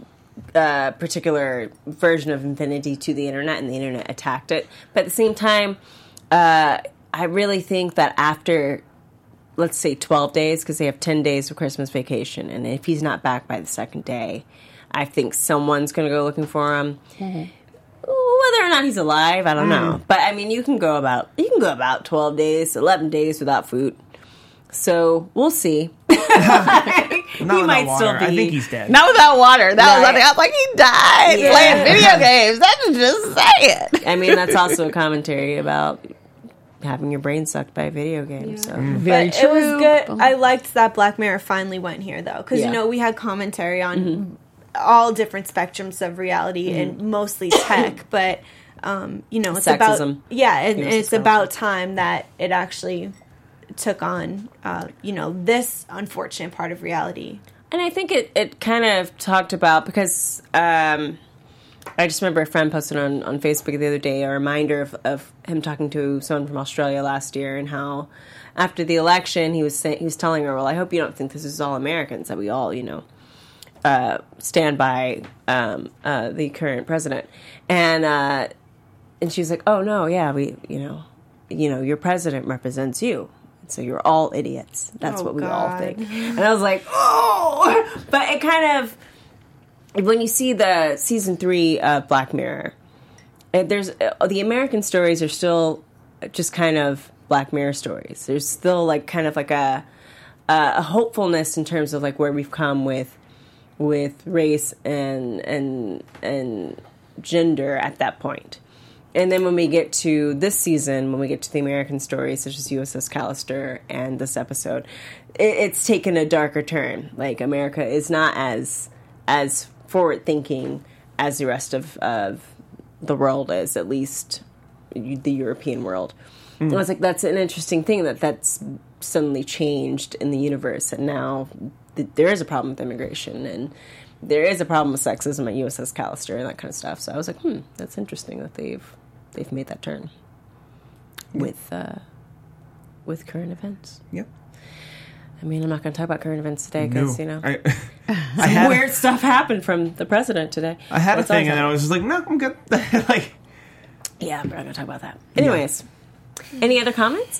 uh, particular version of Infinity to the internet, and the internet attacked it. But at the same time, uh, I really think that after, let's say, twelve days, because they have ten days of Christmas vacation, and if he's not back by the second day, I think someone's going to go looking for him. Mm-hmm. Whether or not he's alive, I don't know. But I mean, you can go about you can go about twelve days, eleven days without food. So we'll see. Not he without might water. still be. I think he's dead. Not without water. That was Right. nothing. I was like, he died Yeah. playing video games. That's just say it. I mean, that's also a commentary about having your brain sucked by a video game. So Very But true. it was good. I liked that Black Mirror finally went here, though, because Yeah. you know we had commentary on all different spectrums of reality and mostly tech, but um, you know it's about Sexism. yeah, and, and Universal it's about time that it actually took on uh, you know this unfortunate part of reality. And I think it, it kind of talked about, because um, I just remember a friend posted on, on Facebook the other day a reminder of, of him talking to someone from Australia last year, and how after the election he was saying, he was telling her, well, I hope you don't think this is all Americans, that we all, you know, uh, stand by um, uh, the current president. And uh, and she's like, oh, no, yeah, we, you know, you know, your president represents you. So you're all idiots. That's Oh, what we all God. think. And I was like, oh! But it kind of, when you see the season three of Black Mirror, it, there's uh, the American stories are still just kind of Black Mirror stories. There's still like kind of like a a hopefulness in terms of like where we've come with with race and and and gender at that point. And then when we get to this season, when we get to the American stories, such as U S S Callister and this episode, it, it's taken a darker turn. Like, America is not as as forward thinking as the rest of, of the world is, at least the European world. Mm. And I was like, that's an interesting thing that that's suddenly changed in the universe, and now th- there is a problem with immigration, and there is a problem with sexism at U S S Callister and that kind of stuff. So I was like, hmm, that's interesting that they've they've made that turn with uh, with current events. Yep. I mean, I'm not going to talk about current events today because, No. you know, I, some I had, weird stuff happened from the president today. I had a What's ours thing, and happen? I was just like, no, I'm good. like, Yeah, we're not going to talk about that. Anyways, any other comments?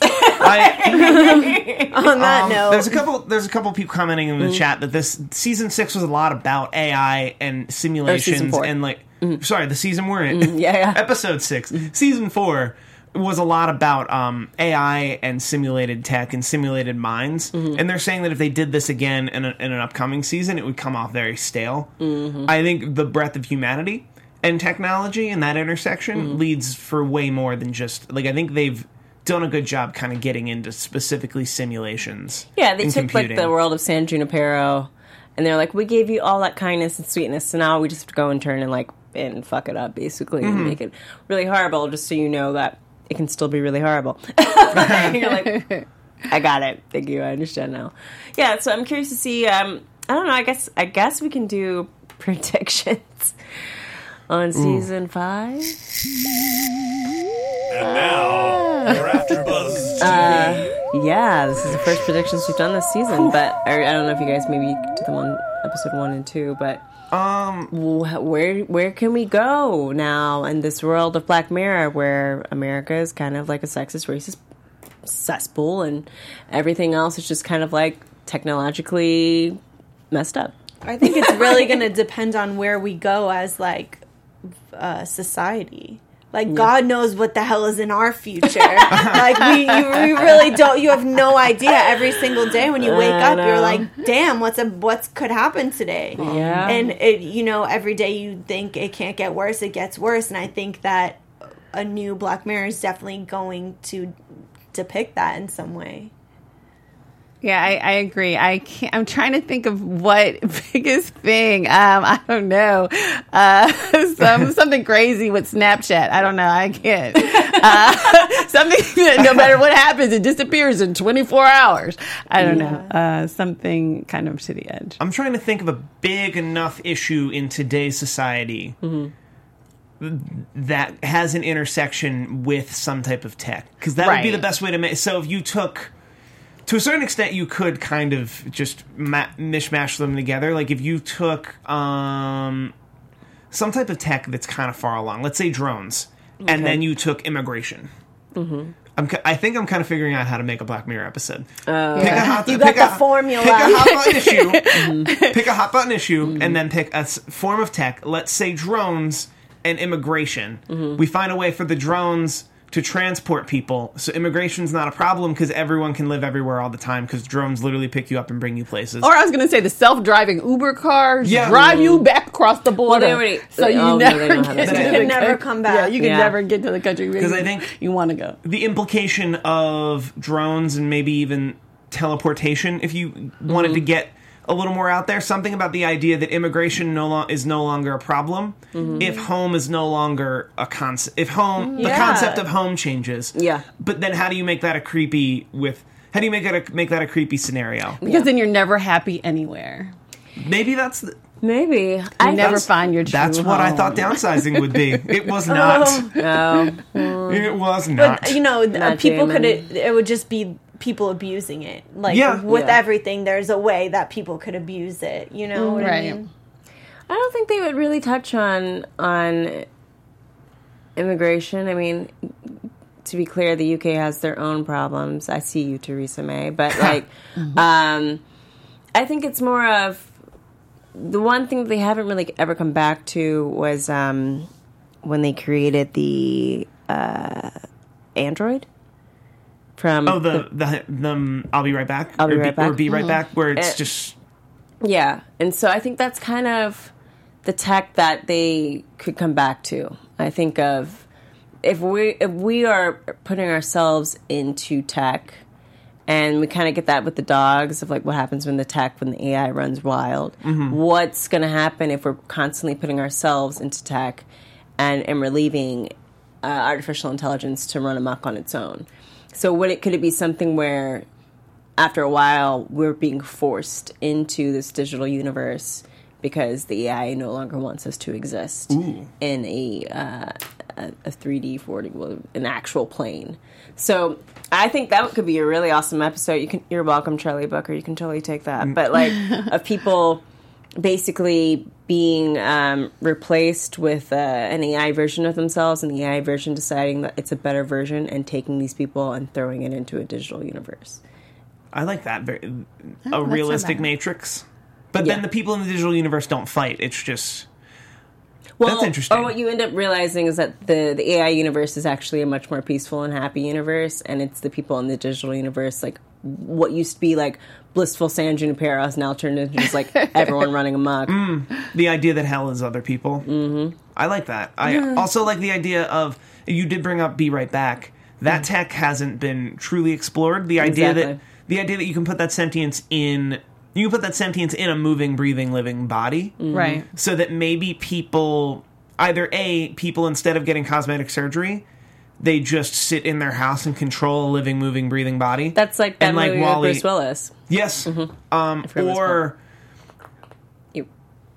I, On that um, note, there's a couple. There's a couple people commenting in the Mm. chat that this season six was a lot about A I and simulations four. and like. Sorry, the season we're in. yeah, yeah. Episode six, season four was a lot about um, A I and simulated tech and simulated minds. Mm-hmm. And they're saying that if they did this again in, a, in an upcoming season, it would come off very stale. Mm-hmm. I think the breadth of humanity and technology and that intersection Mm-hmm. leads for way more than just like I think they've done a good job kind of getting into specifically simulations. Yeah, they and took computing. like the world of San Junipero, and they're like, we gave you all that kindness and sweetness, so now we just have to go and turn and like and fuck it up basically Mm-hmm. and make it really horrible, just so you know that it can still be really horrible. And you're like, I got it. Thank you. I understand now. Yeah, so I'm curious to see. Um, I don't know. I guess I guess we can do predictions on season five. And now, your AfterBuzz T V. Yeah, this is the first predictions we've done this season, but or, I don't know if you guys maybe did the one episode one and two, but Um, wh- where where can we go now in this world of Black Mirror, where America is kind of like a sexist, racist cesspool, and everything else is just kind of like technologically messed up. I think it's really going to depend on where we go as like uh, society. Like, God knows what the hell is in our future. Like, we, you, we really don't. You have no idea. Every single day when you wake I up, you're know. like, "Damn, what's a what's could happen today?" Yeah. And it, you know, every day you think it can't get worse, it gets worse. And I think that a new Black Mirror is definitely going to depict that in some way. Yeah, I, I agree. I can't, I'm trying to think of what biggest thing. Um, I don't know. Uh, some something crazy with Snapchat. I don't know. I can't. Uh, something that no matter what happens, it disappears in twenty-four hours. I don't know. Uh, something kind of to the edge. I'm trying to think of a big enough issue in today's society that has an intersection with some type of tech, because that would be Right. the best way to make. So if you took, to a certain extent, you could kind of just ma- mishmash them together. Like if you took um, some type of tech that's kind of far along, let's say drones, and then you took immigration. Mm-hmm. I'm, ki- I think I'm kind of figuring out how to make a Black Mirror episode. Uh, pick a hot, You pick got the a, formula. Pick a hot button issue. Pick a hot button issue, and then pick a s- form of tech. Let's say drones and immigration. We find a way for the drones to transport people. So immigration's not a problem because everyone can live everywhere all the time because drones literally pick you up and bring you places. Or I was going to say the self-driving Uber cars Yeah. drive you back across the border. Well, they already- so you oh, no, never they don't have get that. to You the can never country. come back. Yeah, you can Yeah. never get to the country Because I think you want to go. the implication of drones and maybe even teleportation, if you wanted Mm-hmm. to get a little more out there, something about the idea that immigration no lo- is no longer a problem Mm-hmm. if home is no longer a concept. If home, the Yeah. concept of home changes. Yeah. But then how do you make that a creepy with? How do you make that a, make that a creepy scenario? Because then you're never happy anywhere. Maybe that's the, Maybe. You never find your true that's what I home. thought downsizing would be. It was not. No. It was not. But you know, th- Not people could. Damon. It would just be people abusing it. Like Yeah. with Yeah. everything, there's a way that people could abuse it. You know what I Right. mean? I don't think they would really touch on on immigration. I mean, to be clear, the U K has their own problems. I see you, Theresa May, but like, um, I think it's more of the one thing that they haven't really ever come back to was um, when they created the uh, Android from Oh, the the, the um, I'll be right back. I'll be or right back. Or be right back, where it's Uh, just Yeah, and so I think that's kind of the tech that they could come back to. I think of if we if we are putting ourselves into tech, and we kind of get that with the dogs of like what happens when the tech when the A I runs wild. What's going to happen if we're constantly putting ourselves into tech, and and we're leaving uh, artificial intelligence to run amok on its own? So would it could it be something where after a while, we're being forced into this digital universe because the A I no longer wants us to exist in a, uh, a a three D, four D, well, an actual plane. So I think that could be a really awesome episode. You can, you're welcome, Charlie Booker. You can totally take that. But like of people basically being um, replaced with uh, an A I version of themselves, and the A I version deciding that it's a better version and taking these people and throwing it into a digital universe. I like that. Very, a that's not realistic bad. Matrix. But Yeah. then the people in the digital universe don't fight. It's just Well, That's interesting. Or what you end up realizing is that the, the A I universe is actually a much more peaceful and happy universe, and it's the people in the digital universe, like what used to be like blissful San Junipero has now turned into just like everyone running amok. the idea that hell is other people. Mm-hmm. I like that. I also like the idea of, you did bring up Be Right Back. That tech hasn't been truly explored. The idea that Exactly. the idea that you can put that sentience in you can put that sentience in a moving, breathing, living body. Right. So that maybe people, either A, people instead of getting cosmetic surgery, they just sit in their house and control a living, moving, breathing body. That's like that And like movie Wall-E- with Bruce Willis. Yes. Um, forgot what it's or You.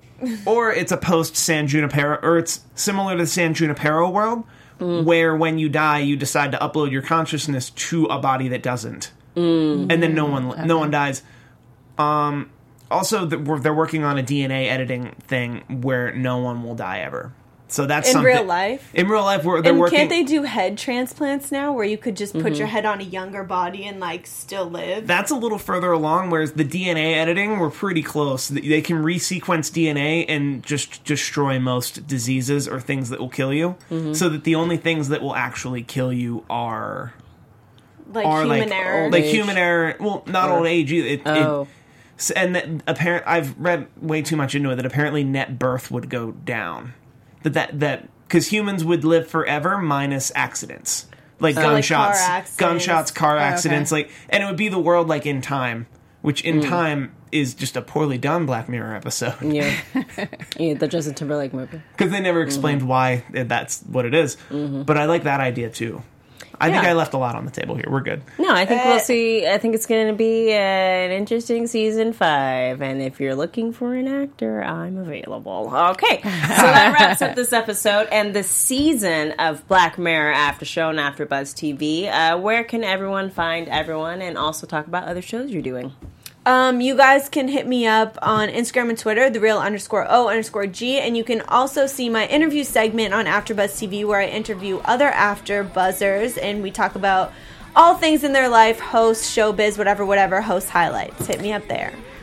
or it's a post San Junipero, or it's similar to the San Junipero world, where when you die, you decide to upload your consciousness to a body that doesn't, and then no one no one dies. Um, also, the, we're, they're working on a D N A editing thing where no one will die ever. So that's In something, real life? In real life, where they're And working. can't they do head transplants now, where you could just put Mm-hmm. your head on a younger body and like still live? That's a little further along, whereas the D N A editing, we're pretty close. They can resequence D N A and just destroy most diseases or things that will kill you, Mm-hmm. so that the only things that will actually kill you are like are human like error. like age. human error. Well, not Or- old age. It, it, Oh. s- and that apparent. I've read way too much into it. That apparently net birth would go down. That that that because humans would live forever minus accidents, like So, like, car gunshots, accidents. gunshots, car okay. accidents, like, and it would be the world like In Time, which Mm. In Time is just a poorly done Black Mirror episode Yeah. Yeah, the Justin Timberlake movie. because they never Mm-hmm. explained why that's what it is. But I like that idea too. I think Yeah. I left a lot on the table here. We're good. No, I think Uh, we'll see. I think it's going to be an interesting season five. And if you're looking for an actor, I'm available. Okay. So that wraps up this episode and the season of Black Mirror After Show and AfterBuzz T V. Uh, where can everyone find everyone and also talk about other shows you're doing? Um, you guys can hit me up on Instagram and Twitter, the real underscore O underscore G, and you can also see my interview segment on AfterBuzz T V where I interview other After Buzzers and we talk about all things in their life, hosts, showbiz, whatever, whatever, host highlights. Hit me up there.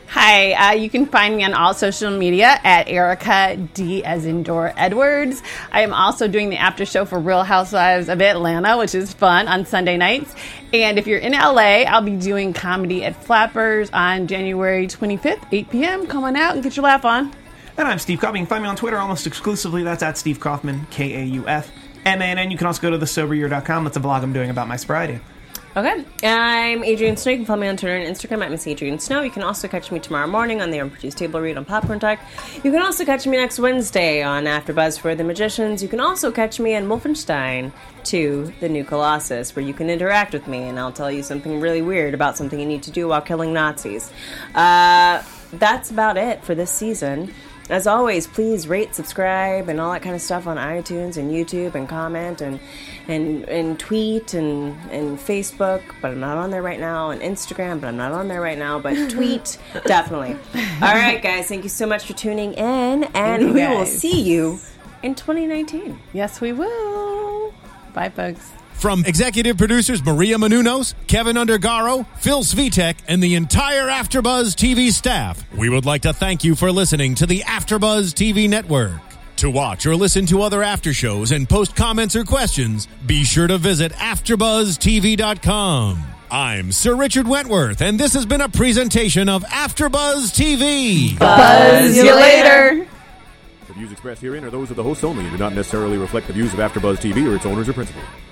Hi, uh, you can find me on all social media at Erica D as in Dora Edwards. I am also doing the after show for Real Housewives of Atlanta, which is fun, on Sunday nights. And if you're in L A, I'll be doing comedy at Flappers on January twenty-fifth, eight p.m. Come on out and get your laugh on. And I'm Steve Kaufman. You can find me on Twitter almost exclusively. That's at Steve Kaufman, K A U F M A N N. You can also go to the sober year dot com. That's a blog I'm doing about my sobriety. Okay, I'm Adrienne Snow. You can follow me on Twitter and Instagram at Miss Adrienne Snow. You can also catch me tomorrow morning on the Unproduced Table Read on Popcorn Talk. You can also catch me next Wednesday on AfterBuzz for the Magicians. You can also catch me on Wolfenstein two, The New Colossus, where you can interact with me and I'll tell you something really weird about something you need to do while killing Nazis. Uh, that's about it for this season. As always, please rate, subscribe, and all that kind of stuff on iTunes and YouTube, and comment, and and, and tweet, and, and Facebook, but I'm not on there right now, and Instagram, but I'm not on there right now, but tweet, definitely. All right, guys, thank you so much for tuning in, and we will see you in twenty nineteen. Yes, we will. Bye, folks. From executive producers Maria Menounos, Kevin Undergaro, Phil Svitek, and the entire AfterBuzz T V staff, we would like to thank you for listening to the AfterBuzz T V network. To watch or listen to other after shows and post comments or questions, be sure to visit after buzz T V dot com. I'm Sir Richard Wentworth, and this has been a presentation of AfterBuzz T V. Buzz you later. The views expressed herein are those of the hosts only and do not necessarily reflect the views of AfterBuzz T V or its owners or principals.